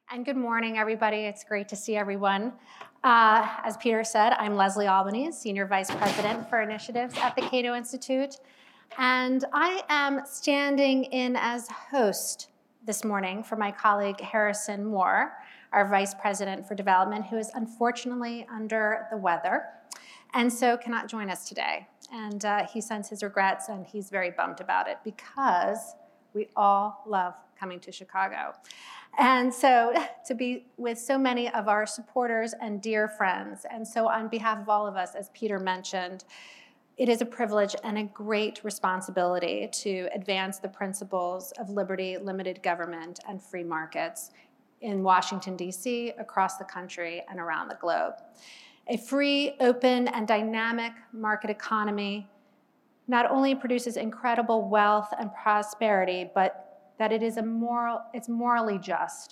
And good morning, everybody. It's great to see everyone. As Peter said, I'm Leslie Albanese, Senior Vice President for Initiatives at the Cato Institute. And I am standing in as host this morning for my colleague Harrison Moore, our Vice President for Development, who is unfortunately under the weather and so cannot join us today. And he sends his regrets, and he's very bummed about it because we all love coming to Chicago. And so to be with so many of our supporters and dear friends, and so on behalf of all of us, as Peter mentioned, it is a privilege and a great responsibility to advance the principles of liberty, limited government, and free markets in Washington, D.C., across the country, and around the globe. A free, open, and dynamic market economy not only produces incredible wealth and prosperity, but that it's morally just.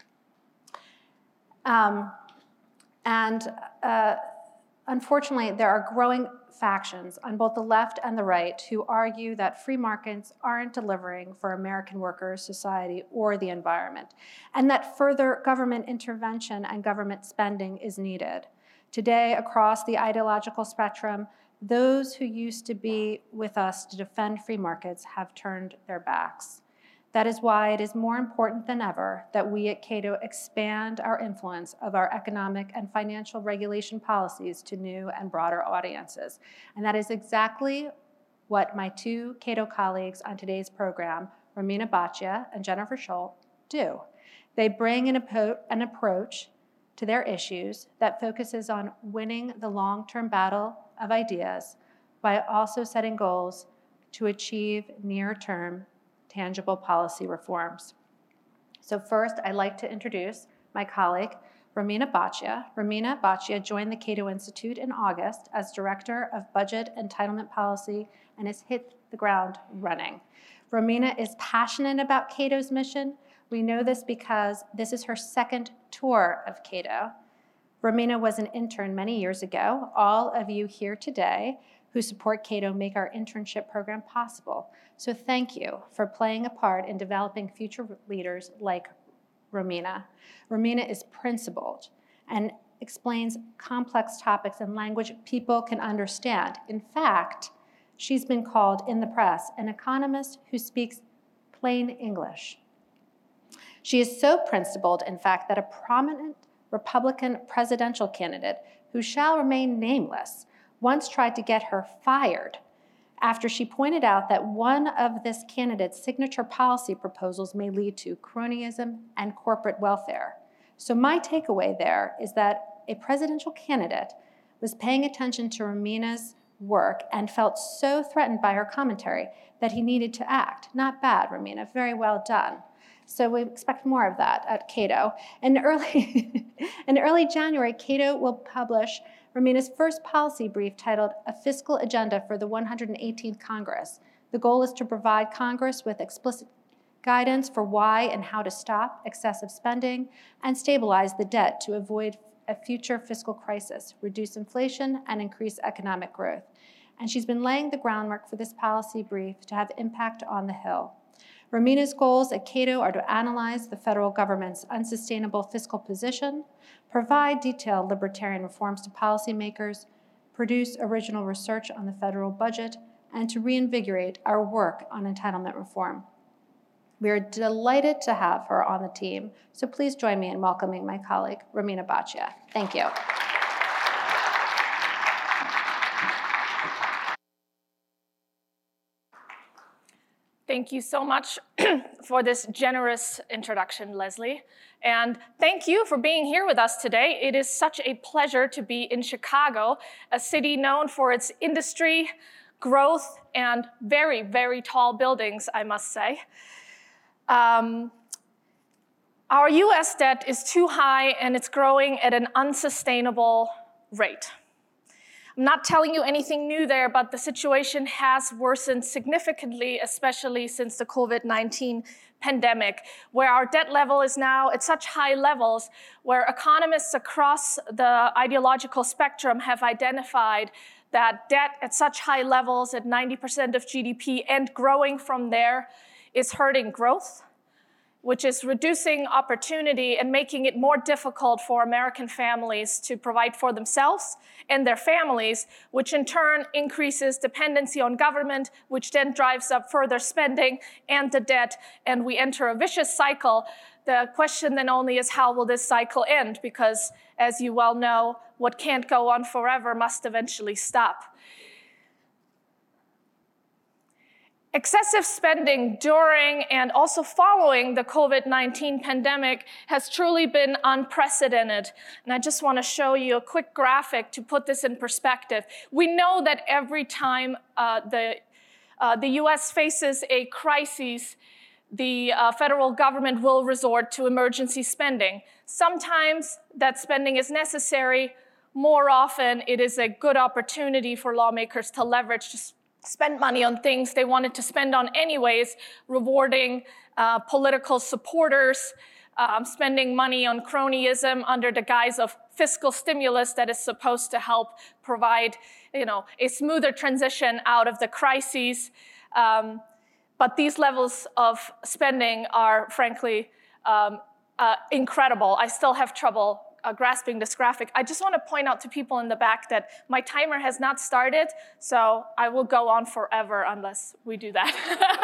Unfortunately, there are growing factions on both the left and the right who argue that free markets aren't delivering for American workers, society, or the environment, and that further government intervention and government spending is needed. Today, across the ideological spectrum, those who used to be with us to defend free markets have turned their backs. That is why it is more important than ever that we at Cato expand our influence of our economic and financial regulation policies to new and broader audiences. And that is exactly what my two Cato colleagues on today's program, Romina Bhatia and Jennifer Schultz, do. They bring an approach to their issues that focuses on winning the long-term battle of ideas by also setting goals to achieve near-term tangible policy reforms. So first, I'd like to introduce my colleague, Romina Bhatia. Romina Bhatia joined the Cato Institute in August as Director of Budget Entitlement Policy and has hit the ground running. Romina is passionate about Cato's mission. We know this because this is her second tour of Cato. Romina was an intern many years ago. All of you here today who support Cato make our internship program possible. So thank you for playing a part in developing future leaders like Romina. Romina is principled and explains complex topics in language people can understand. In fact, she's been called in the press an economist who speaks plain English. She is so principled, in fact, that a prominent Republican presidential candidate, who shall remain nameless, once tried to get her fired after she pointed out that one of this candidate's signature policy proposals may lead to cronyism and corporate welfare. So my takeaway there is that a presidential candidate was paying attention to Romina's work and felt so threatened by her commentary that he needed to act. Not bad, Romina, very well done. So we expect more of that at Cato. In early January, Cato will publish Romina's first policy brief titled A Fiscal Agenda for the 118th Congress. The goal is to provide Congress with explicit guidance for why and how to stop excessive spending and stabilize the debt to avoid a future fiscal crisis, reduce inflation, and increase economic growth. And she's been laying the groundwork for this policy brief to have impact on the Hill. Romina's goals at Cato are to analyze the federal government's unsustainable fiscal position, provide detailed libertarian reforms to policymakers, produce original research on the federal budget, and to reinvigorate our work on entitlement reform. We are delighted to have her on the team, so please join me in welcoming my colleague, Romina Bhatia. Thank you. Thank you so much for this generous introduction, Leslie. And thank you for being here with us today. It is such a pleasure to be in Chicago, a city known for its industry, growth, and very, very tall buildings, I must say. Our US debt is too high and it's growing at an unsustainable rate. I'm not telling you anything new there, but the situation has worsened significantly, especially since the COVID-19 pandemic, where our debt level is now at such high levels, where economists across the ideological spectrum have identified that debt at such high levels, at 90% of GDP and growing from there, is hurting growth, which is reducing opportunity and making it more difficult for American families to provide for themselves and their families, which in turn increases dependency on government, which then drives up further spending and the debt, and we enter a vicious cycle. The question then only is, how will this cycle end? Because, as you well know, what can't go on forever must eventually stop. Excessive spending during and also following the COVID-19 pandemic has truly been unprecedented. And I just want to show you a quick graphic to put this in perspective. We know that every time the US faces a crisis, the federal government will resort to emergency spending. Sometimes that spending is necessary. More often, it is a good opportunity for lawmakers to leverage, to spend money on things they wanted to spend on anyways, rewarding political supporters, spending money on cronyism under the guise of fiscal stimulus that is supposed to help provide, a smoother transition out of the crises. But these levels of spending are, frankly, incredible. I still have trouble grasping this graphic. I just want to point out to people in the back that my timer has not started, so I will go on forever unless we do that.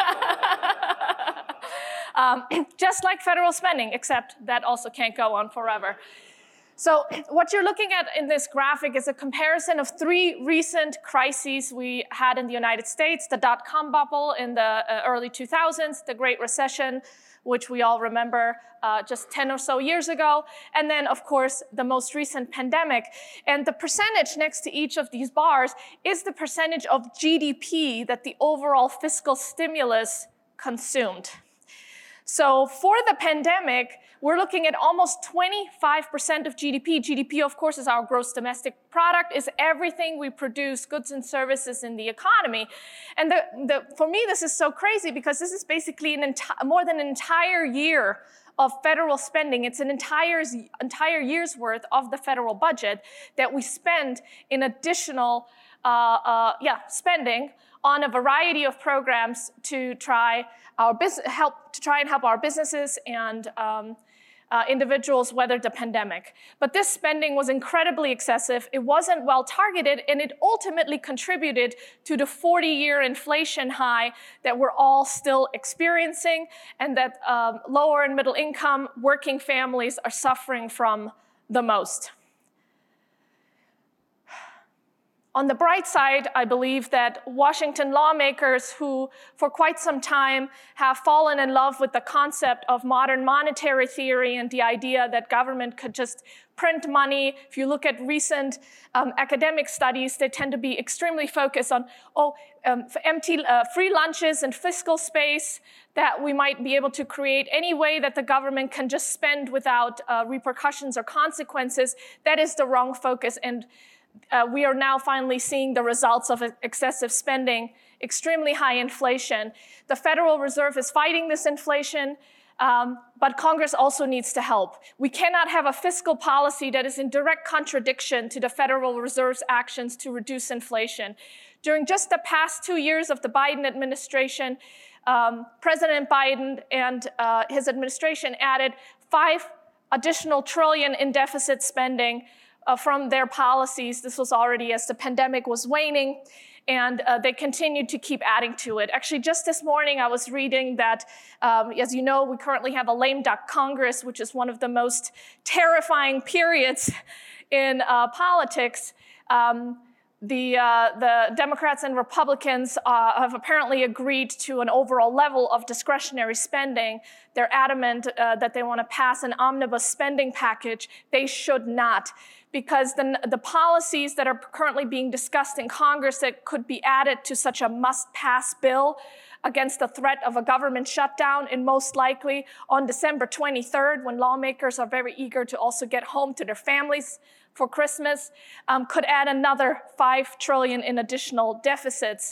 Just like federal spending, except that also can't go on forever. So what you're looking at in this graphic is a comparison of 3 recent crises we had in the United States: the dot-com bubble in the early 2000s, the Great Recession, which we all remember just 10 or so years ago, and then, of course, the most recent pandemic. And the percentage next to each of these bars is the percentage of GDP that the overall fiscal stimulus consumed. So for the pandemic, we're looking at almost 25% of GDP. GDP, of course, is our gross domestic product, is everything we produce, goods and services in the economy. And for me, this is so crazy because this is basically more than an entire year of federal spending. It's an entire year's worth of the federal budget that we spend in additional spending on a variety of programs to try and help our businesses and individuals weather the pandemic. But this spending was incredibly excessive. It wasn't well targeted, and it ultimately contributed to the 40-year inflation high that we're all still experiencing, and that lower and middle income working families are suffering from the most. On the bright side, I believe that Washington lawmakers who for quite some time have fallen in love with the concept of modern monetary theory and the idea that government could just print money. If you look at recent academic studies, they tend to be extremely focused on empty free lunches and fiscal space that we might be able to create any way that the government can just spend without repercussions or consequences. That is the wrong focus. And we are now finally seeing the results of excessive spending, extremely high inflation. The Federal Reserve is fighting this inflation, but Congress also needs to help. We cannot have a fiscal policy that is in direct contradiction to the Federal Reserve's actions to reduce inflation. During just the past 2 years of the Biden administration, President Biden and his administration added $5 additional trillion in deficit spending from their policies. This was already as the pandemic was waning, and they continued to keep adding to it. Actually, just this morning, I was reading that, as you know, we currently have a lame duck Congress, which is one of the most terrifying periods in politics. The Democrats and Republicans have apparently agreed to an overall level of discretionary spending. They're adamant that they want to pass an omnibus spending package. They should not, because the policies that are currently being discussed in Congress that could be added to such a must-pass bill against the threat of a government shutdown, and most likely on December 23rd, when lawmakers are very eager to also get home to their families for Christmas, could add another $5 trillion in additional deficits.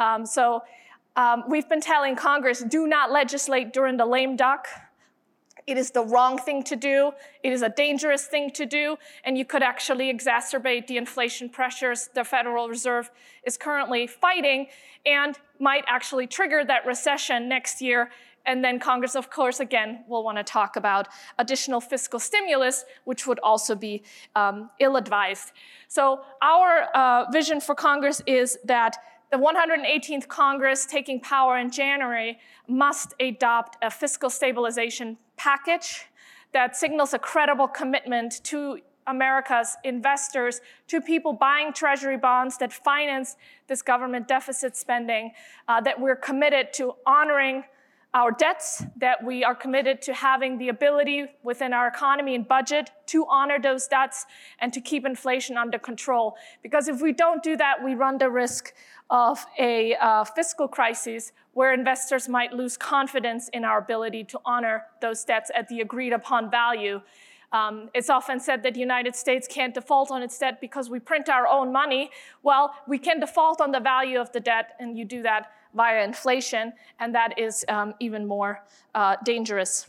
We've been telling Congress, do not legislate during the lame duck. It is the wrong thing to do. It is a dangerous thing to do, and you could actually exacerbate the inflation pressures the Federal Reserve is currently fighting, and might actually trigger that recession next year And then Congress, of course, again, will want to talk about additional fiscal stimulus, which would also be ill-advised. So our vision for Congress is that the 118th Congress, taking power in January, must adopt a fiscal stabilization package that signals a credible commitment to America's investors, to people buying treasury bonds that finance this government deficit spending, that we're committed to honoring our debts, that we are committed to having the ability within our economy and budget to honor those debts and to keep inflation under control. Because if we don't do that, we run the risk of a fiscal crisis where investors might lose confidence in our ability to honor those debts at the agreed upon value. It's often said that the United States can't default on its debt because we print our own money. Well, we can default on the value of the debt, and you do that via inflation, and that is even more dangerous.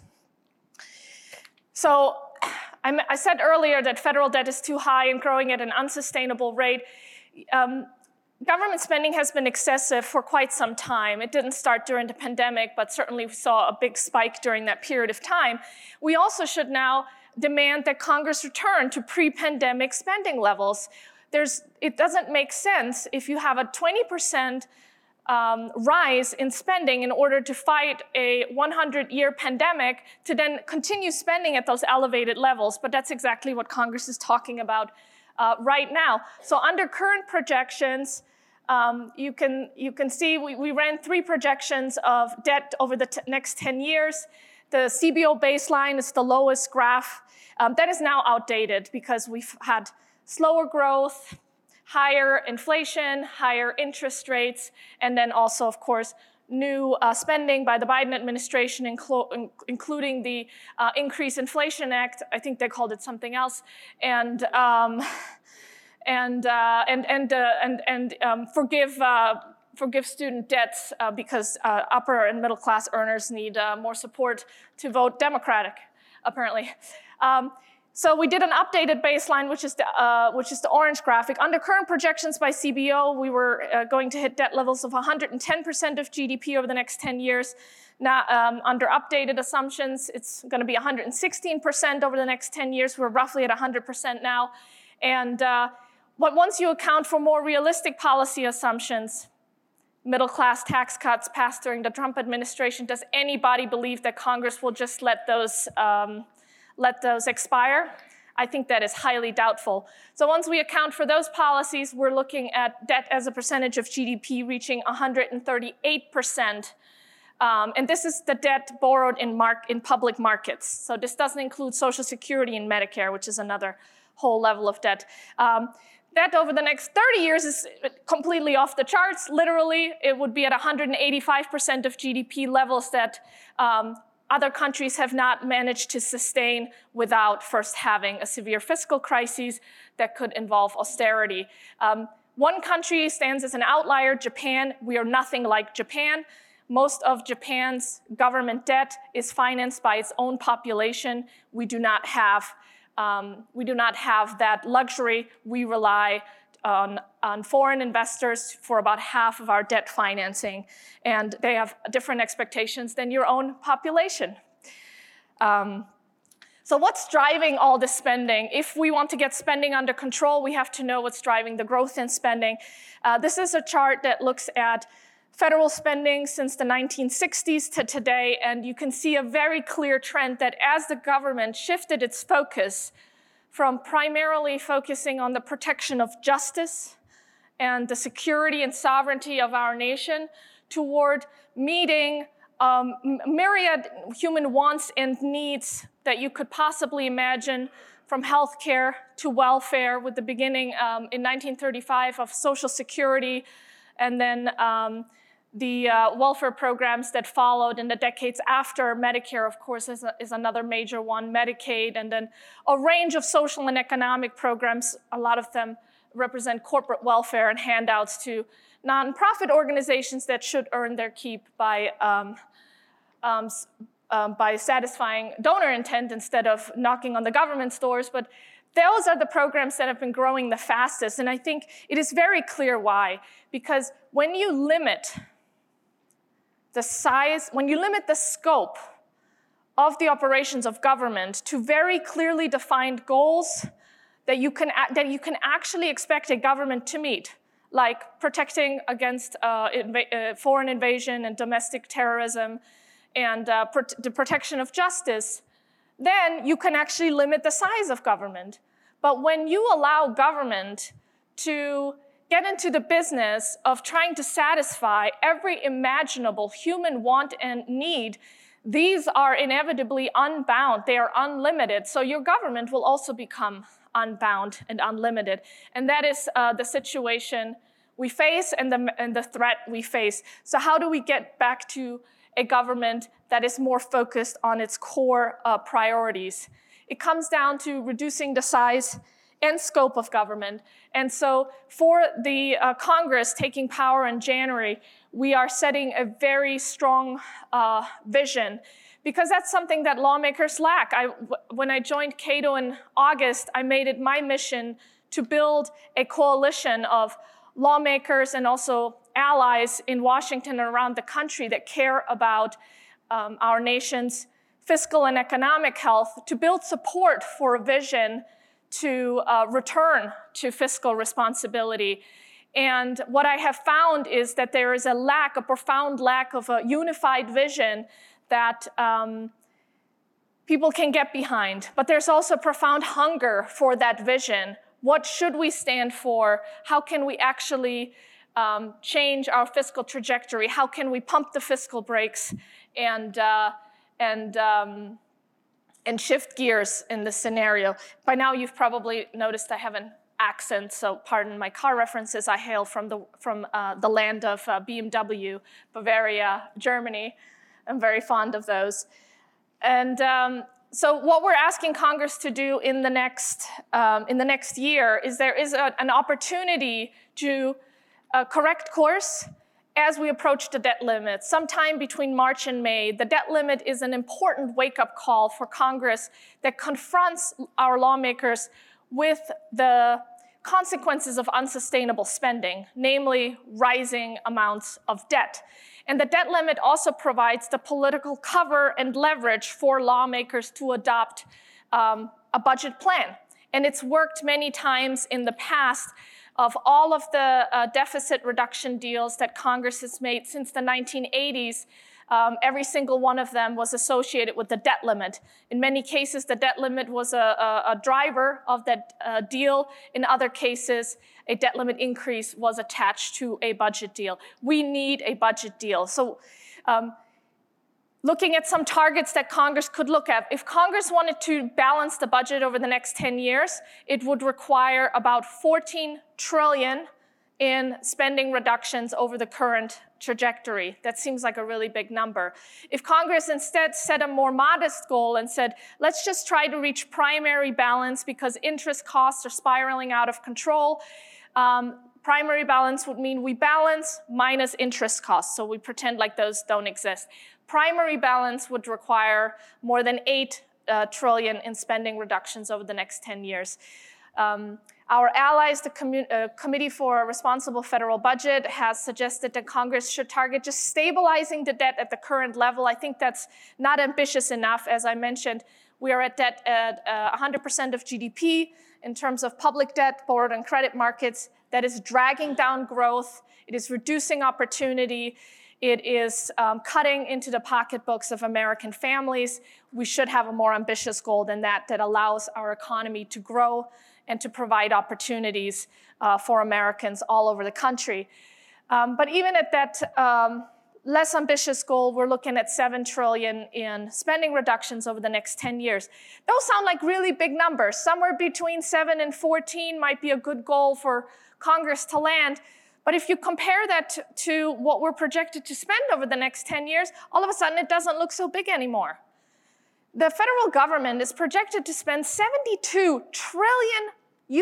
So I said earlier that federal debt is too high and growing at an unsustainable rate. Government spending has been excessive for quite some time. It didn't start during the pandemic, but certainly we saw a big spike during that period of time. We also should now demand that Congress return to pre-pandemic spending levels. It doesn't make sense if you have a 20% rise in spending in order to fight a 100-year pandemic to then continue spending at those elevated levels. But that's exactly what Congress is talking about right now. So under current projections, you can see we ran 3 projections of debt over the next 10 years. The CBO baseline is the lowest graph. That is now outdated because we've had slower growth, higher inflation, higher interest rates, and then also, of course, new spending by the Biden administration, including the Increased Inflation Act. I think they called it something else, and forgive student debts because upper and middle class earners need more support to vote Democratic, apparently. So we did an updated baseline, which is the orange graphic. Under current projections by CBO, we were going to hit debt levels of 110% of GDP over the next 10 years. Now, under updated assumptions, it's going to be 116% over the next 10 years. We're roughly at 100% now. And once you account for more realistic policy assumptions, middle-class tax cuts passed during the Trump administration, does anybody believe that Congress will just let those expire? I think that is highly doubtful. So once we account for those policies, we're looking at debt as a percentage of GDP reaching 138%. And this is the debt borrowed in public markets. So this doesn't include Social Security and Medicare, which is another whole level of debt. That over the next 30 years is completely off the charts. Literally, it would be at 185% of GDP levels that other countries have not managed to sustain without first having a severe fiscal crisis that could involve austerity. One country stands as an outlier, Japan. We are nothing like Japan. Most of Japan's government debt is financed by its own population. We do not have that luxury. We rely on foreign investors for about half of our debt financing, and they have different expectations than your own population. So what's driving all this spending? If we want to get spending under control, we have to know what's driving the growth in spending. This is a chart that looks at federal spending since the 1960s to today, and you can see a very clear trend that as the government shifted its focus from primarily focusing on the protection of justice and the security and sovereignty of our nation toward meeting myriad human wants and needs that you could possibly imagine, from healthcare to welfare, with the beginning in 1935 of Social Security, and then the welfare programs that followed in the decades after. Medicare, of course, is another major one, Medicaid, and then a range of social and economic programs. A lot of them represent corporate welfare and handouts to nonprofit organizations that should earn their keep by satisfying donor intent instead of knocking on the government's doors. But those are the programs that have been growing the fastest, and I think it is very clear why. Because when you limit the size, when you limit the scope of the operations of government to very clearly defined goals that you can actually expect a government to meet, like protecting against foreign invasion and domestic terrorism and the protection of justice, then you can actually limit the size of government. But when you allow government to get into the business of trying to satisfy every imaginable human want and need, these are inevitably unbound. They are unlimited. So your government will also become unbound and unlimited. And that is the situation we face and the threat we face. So how do we get back to a government that is more focused on its core priorities? It comes down to reducing the size and scope of government. And so for the Congress taking power in January, we are setting a very strong vision, because that's something that lawmakers lack. When I joined Cato in August, I made it my mission to build a coalition of lawmakers and also allies in Washington and around the country that care about our nation's fiscal and economic health, to build support for a vision to return to fiscal responsibility. And what I have found is that there is a profound lack of a unified vision that people can get behind. But there's also profound hunger for that vision. What should we stand for? How can we actually change our fiscal trajectory? How can we pump the fiscal brakes and shift gears in this scenario? By now, you've probably noticed I have an accent, so pardon my car references. I hail from the land of BMW, Bavaria, Germany. I'm very fond of those. And so what we're asking Congress to do in the next year is there is an opportunity to correct course as we approach the debt limit. Sometime between March and May, the debt limit is an important wake-up call for Congress that confronts our lawmakers with the consequences of unsustainable spending, namely rising amounts of debt. And the debt limit also provides the political cover and leverage for lawmakers to adopt a budget plan. And it's worked many times in the past. Of all of the deficit reduction deals that Congress has made since the 1980s, every single one of them was associated with the debt limit. In many cases, the debt limit was a driver of that deal. In other cases, a debt limit increase was attached to a budget deal. We need a budget deal. So looking at some targets that Congress could look at, if Congress wanted to balance the budget over the next 10 years, it would require about $14 trillion in spending reductions over the current trajectory. That seems like a really big number. If Congress instead set a more modest goal and said, let's just try to reach primary balance because interest costs are spiraling out of control, primary balance would mean we balance minus interest costs, so we pretend like those don't exist. Primary balance would require more than $8 trillion in spending reductions over the next 10 years. Our allies, the Committee for a Responsible Federal Budget, has suggested that Congress should target just stabilizing the debt at the current level. I think that's not ambitious enough. As I mentioned, we are at debt at 100% of GDP in terms of public debt, borrowed on credit markets. That is dragging down growth. It is reducing opportunity. It is cutting into the pocketbooks of American families. We should have a more ambitious goal than that allows our economy to grow and to provide opportunities for Americans all over the country. But even at that less ambitious goal, we're looking at $7 trillion in spending reductions over the next 10 years. Those sound like really big numbers. Somewhere between 7 and 14 might be a good goal for Congress to land. But if you compare that to what we're projected to spend over the next 10 years, all of a sudden it doesn't look so big anymore. The federal government is projected to spend $72 trillion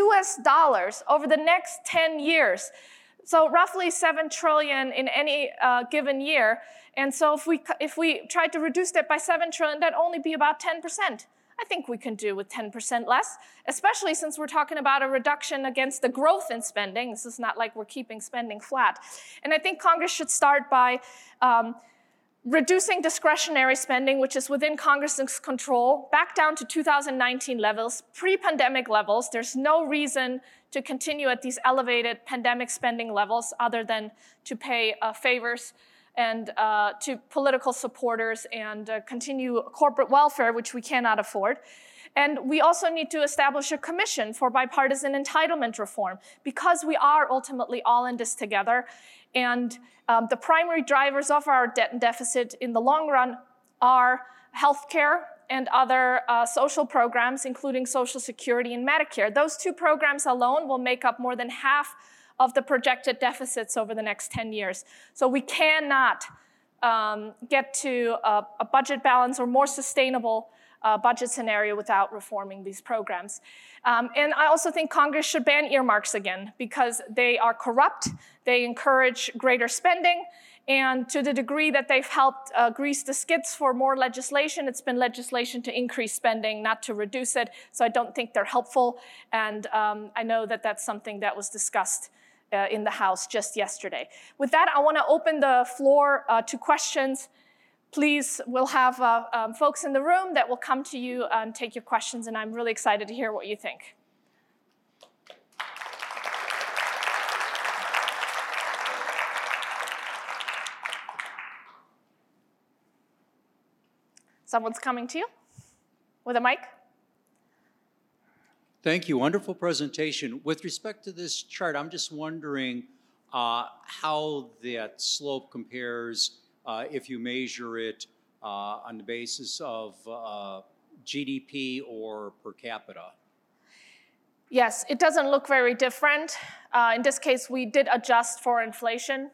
over the next 10 years. So roughly $7 trillion in any given year. And so if we tried to reduce that by $7 trillion, that'd only be about 10%. I think we can do with 10% less, especially since we're talking about a reduction against the growth in spending. This is not like we're keeping spending flat. And I think Congress should start by reducing discretionary spending, which is within Congress's control, back down to 2019 levels, pre-pandemic levels. There's no reason to continue at these elevated pandemic spending levels other than to pay favors and to political supporters and continue corporate welfare, which we cannot afford. And we also need to establish a commission for bipartisan entitlement reform because we are ultimately all in this together. And the primary drivers of our debt and deficit in the long run are healthcare and other social programs, including Social Security and Medicare. Those two programs alone will make up more than half of the projected deficits over the next 10 years. So we cannot get to a budget balance or more sustainable budget scenario without reforming these programs. And I also think Congress should ban earmarks again because they are corrupt, they encourage greater spending, and to the degree that they've helped grease the skids for more legislation, it's been legislation to increase spending, not to reduce it. So I don't think they're helpful. And I know that that's something that was discussed in the House just yesterday. With that, I want to open the floor to questions. Please, we'll have folks in the room that will come to you and take your questions, and I'm really excited to hear what you think. Someone's coming to you with a mic. Thank you. Wonderful presentation. With respect to this chart, I'm just wondering how that slope compares if you measure it on the basis of GDP or per capita. Yes, it doesn't look very different. In this case, we did adjust for inflation.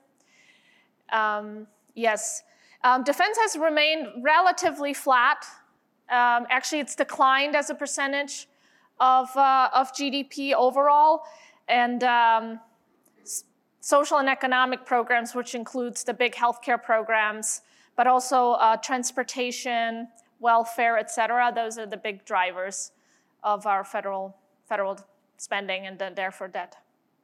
Yes. Defense has remained relatively flat. Actually, it's declined as a percentage of GDP overall. And social and economic programs, which includes the big healthcare programs, but also transportation, welfare, et cetera. Those are the big drivers of our federal spending and therefore debt.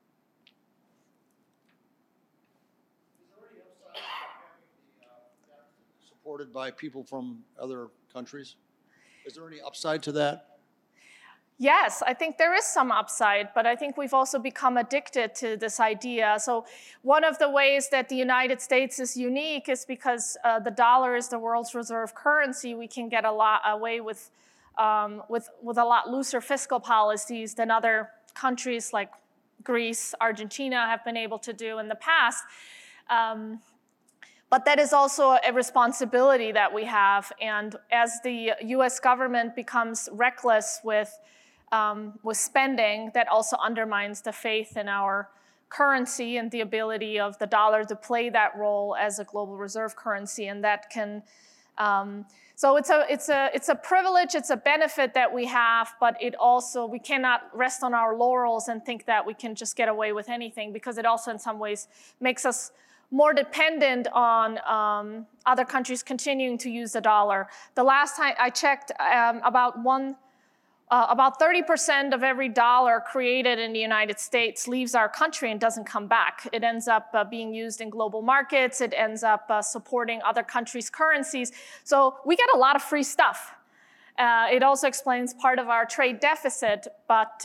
Supported by people from other countries? Is there any upside to that? Yes, I think there is some upside, but I think we've also become addicted to this idea. So one of the ways that the United States is unique is because the dollar is the world's reserve currency. We can get away with a lot looser fiscal policies than other countries like Greece, Argentina have been able to do in the past. But that is also a responsibility that we have. And as the US government becomes reckless with spending, that also undermines the faith in our currency and the ability of the dollar to play that role as a global reserve currency. And that can, so it's a privilege, it's a benefit that we have, but it also, we cannot rest on our laurels and think that we can just get away with anything, because it also in some ways makes us more dependent on other countries continuing to use the dollar. The last time I checked, about 30% of every dollar created in the United States leaves our country and doesn't come back. It ends up being used in global markets. It ends up supporting other countries' currencies. So we get a lot of free stuff. It also explains part of our trade deficit, but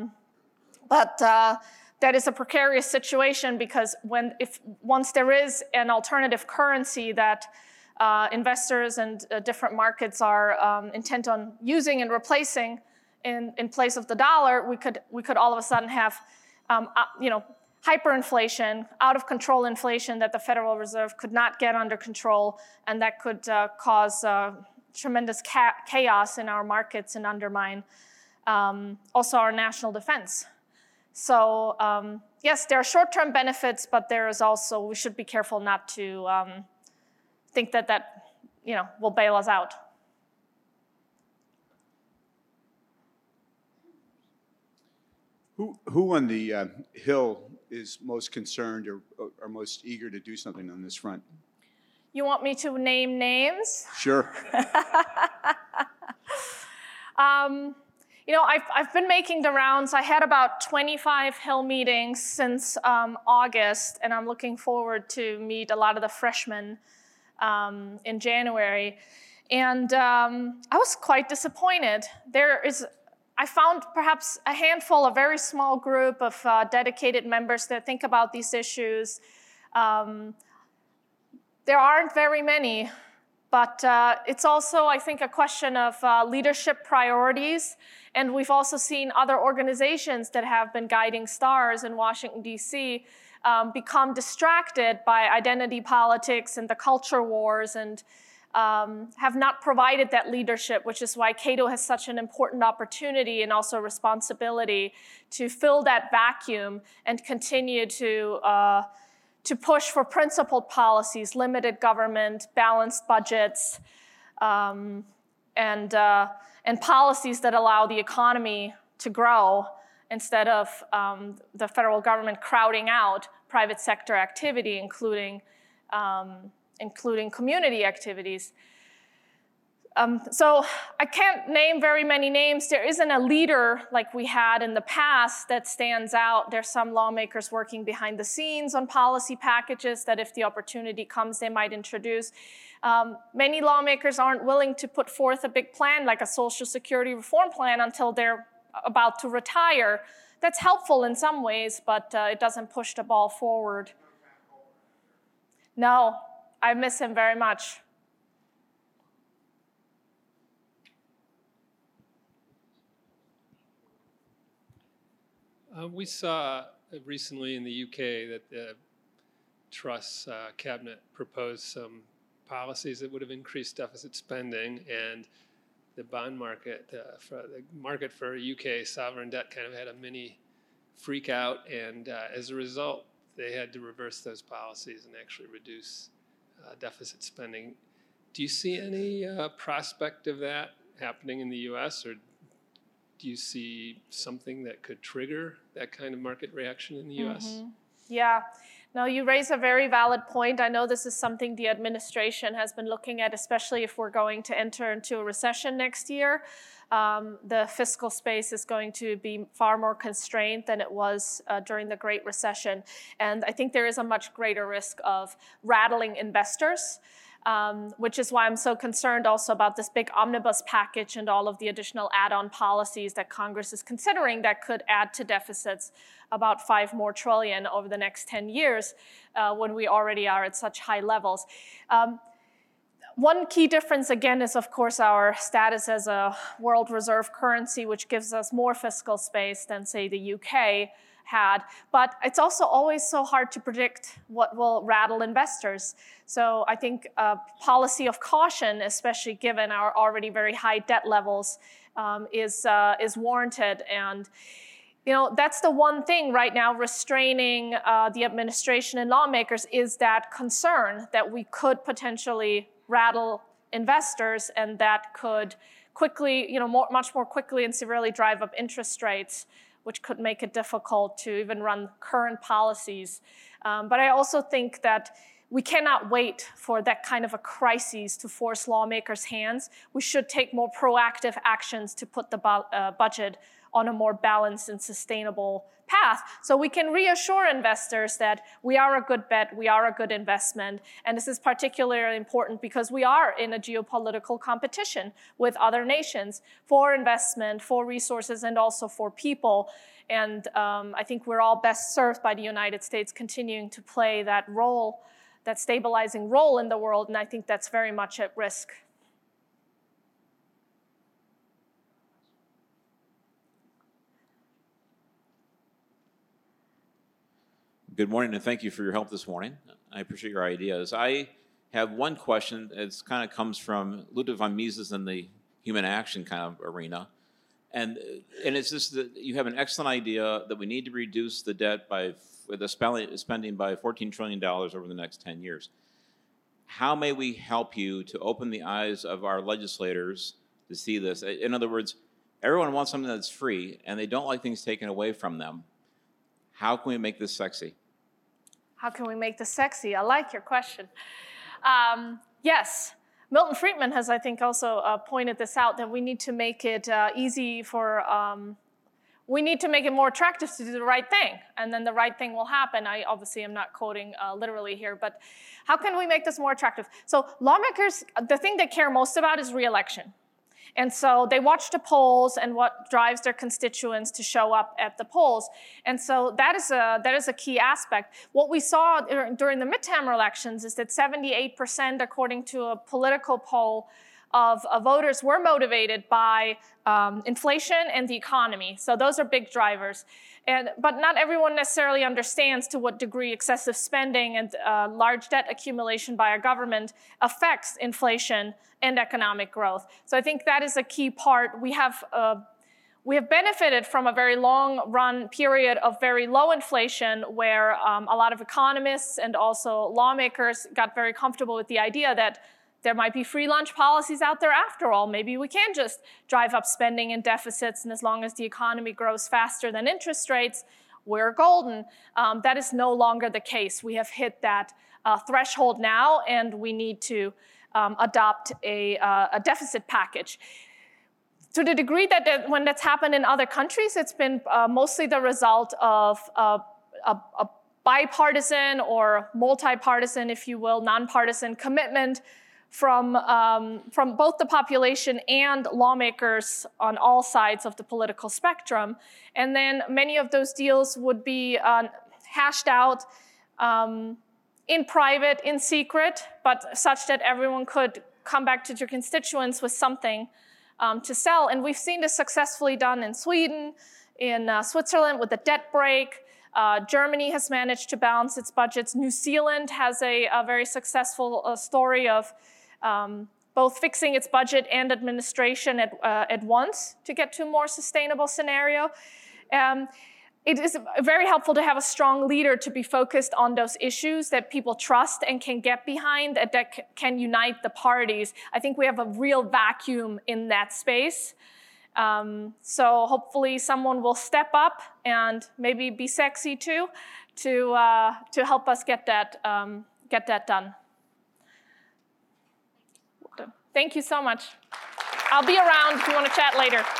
that is a precarious situation, because once there is an alternative currency that investors and different markets are intent on using and replacing in place of the dollar, we could all of a sudden have hyperinflation, out of control inflation that the Federal Reserve could not get under control, and that could cause tremendous chaos in our markets and undermine also our national defense. So yes, there are short-term benefits, but there is also, we should be careful not to think that will bail us out. Who on the Hill is most concerned or most eager to do something on this front? You want me to name names? Sure. I've been making the rounds. I had about 25 Hill meetings since August, and I'm looking forward to meet a lot of the freshmen in January. And I was quite disappointed. I found perhaps a handful, a very small group of dedicated members that think about these issues. There aren't very many, but it's also, I think, a question of leadership priorities. And we've also seen other organizations that have been guiding stars in Washington, D.C., become distracted by identity politics and the culture wars, and have not provided that leadership, which is why Cato has such an important opportunity and also responsibility to fill that vacuum and continue to push for principled policies, limited government, balanced budgets, and policies that allow the economy to grow instead of the federal government crowding out private sector activity, including community activities. So I can't name very many names. There isn't a leader like we had in the past that stands out. There's some lawmakers working behind the scenes on policy packages that if the opportunity comes, they might introduce. Many lawmakers aren't willing to put forth a big plan like a Social Security reform plan until they're about to retire. That's helpful in some ways, but it doesn't push the ball forward. No, I miss him very much. We saw recently in the UK that the Truss cabinet proposed some policies that would have increased deficit spending, and the bond market, the market for UK sovereign debt kind of had a mini freak out, and as a result, they had to reverse those policies and actually reduce deficit spending. Do you see any prospect of that happening in the US, or do you see something that could trigger that kind of market reaction in the US? Mm-hmm. Yeah. No, you raise a very valid point. I know this is something the administration has been looking at, especially if we're going to enter into a recession next year. The fiscal space is going to be far more constrained than it was during the Great Recession. And I think there is a much greater risk of rattling investors. Which is why I'm so concerned also about this big omnibus package and all of the additional add-on policies that Congress is considering that could add to deficits about $5 more trillion over the next 10 years when we already are at such high levels. One key difference, again, is, of course, our status as a world reserve currency, which gives us more fiscal space than, say, the UK had. But it's also always so hard to predict what will rattle investors. So I think a policy of caution, especially given our already very high debt levels, is warranted. And that's the one thing right now restraining the administration and lawmakers is that concern that we could potentially rattle investors, and that could quickly, much more quickly and severely drive up interest rates, which could make it difficult to even run current policies. But I also think that we cannot wait for that kind of a crisis to force lawmakers' hands. We should take more proactive actions to put the budget on a more balanced and sustainable path, so we can reassure investors that we are a good bet, we are a good investment. And this is particularly important because we are in a geopolitical competition with other nations for investment, for resources, and also for people. And I think we're all best served by the United States continuing to play that role, that stabilizing role in the world, and I think that's very much at risk. Good morning, and thank you for your help this morning. I appreciate your ideas. I have one question. It kind of comes from Ludwig von Mises in the human action kind of arena. And it's just that you have an excellent idea that we need to reduce the debt by the spending by $14 trillion over the next 10 years. How may we help you to open the eyes of our legislators to see this? In other words, everyone wants something that's free, and they don't like things taken away from them. How can we make this sexy? How can we make this sexy? I like your question. Yes, Milton Friedman has, I think, also pointed this out, that we need to make it easy for we need to make it more attractive to do the right thing, and then the right thing will happen. I obviously am not quoting literally here, but how can we make this more attractive? So lawmakers, the thing they care most about is re-election. And so they watch the polls and what drives their constituents to show up at the polls. And so that is a key aspect. What we saw during the midterm elections is that 78%, according to a political poll, of voters were motivated by inflation and the economy. So those are big drivers. But not everyone necessarily understands to what degree excessive spending and large debt accumulation by our government affects inflation and economic growth. So I think that is a key part. We have benefited from a very long-run period of very low inflation where a lot of economists and also lawmakers got very comfortable with the idea that there might be free lunch policies out there after all. Maybe we can just drive up spending and deficits, and as long as the economy grows faster than interest rates, we're golden. That is no longer the case. We have hit that threshold now, and we need to adopt a deficit package. To the degree that when that's happened in other countries, it's been mostly the result of a bipartisan or multi-partisan, if you will, nonpartisan commitment from both the population and lawmakers on all sides of the political spectrum. And then many of those deals would be hashed out in private, in secret, but such that everyone could come back to their constituents with something to sell. And we've seen this successfully done in Sweden, in Switzerland with the debt brake. Germany has managed to balance its budgets. New Zealand has a very successful story of both fixing its budget and administration at once to get to a more sustainable scenario. It is very helpful to have a strong leader to be focused on those issues that people trust and can get behind, that can unite the parties. I think we have a real vacuum in that space. So hopefully someone will step up and maybe be sexy too to help us get that done. Thank you so much. I'll be around if you want to chat later.